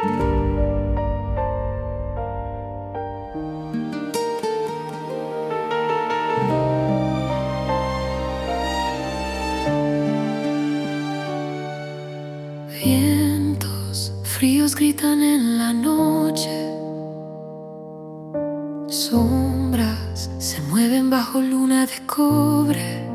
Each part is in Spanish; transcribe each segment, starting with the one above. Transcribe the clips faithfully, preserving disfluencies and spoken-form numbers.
Vientos fríos gritan en la noche, sombras se mueven bajo luna de cobre.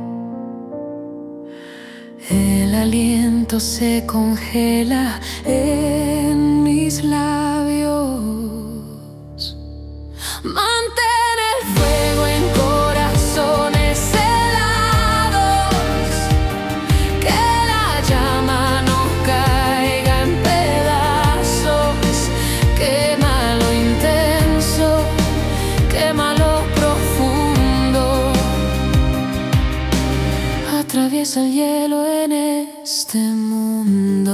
El aliento se congela en mis labios. Mantén el fuego en corazones helados, que la llama no caiga en pedazos. Quema lo intenso, quema lo profundo. Atraviesa el hielo en este mundo.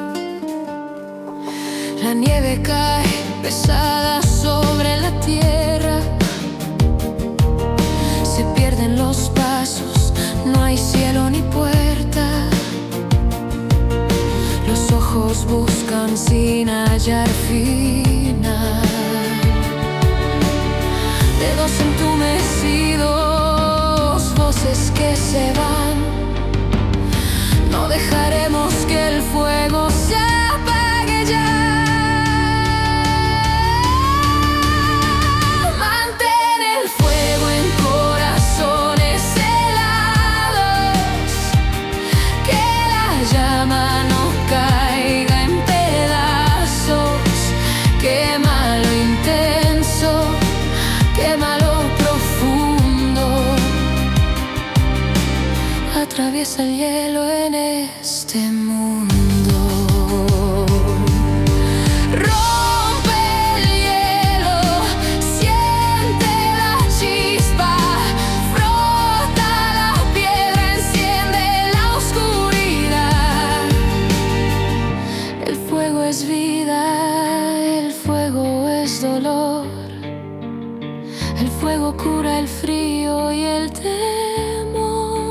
La nieve cae pesada sobre la tierra, se pierden los pasos, no hay cielo ni puerta. Los ojos buscan sin hallar final. Dedos entumecidos, voces que se van. No dejaremos que el fuego se apague ya. Mantén el fuego en corazones helados, que la llama no caiga en pedazos. Quema lo intenso, quema lo profundo. Atraviesa el hielo en este mundo. Rompe el hielo, siente la chispa, frota la piedra, enciende la oscuridad. El fuego es vida, el fuego es dolor. El fuego cura el frío y el temor.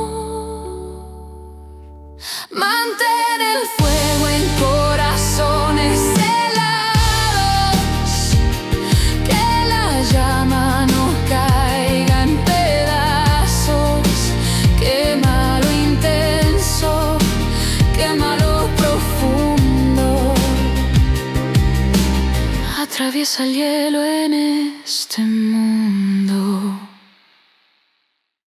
Mantén el fuego en corazones helados, que la llama no caiga en pedazos. Quema lo intenso, quema lo profundo. Atraviesa el hielo en este mundo.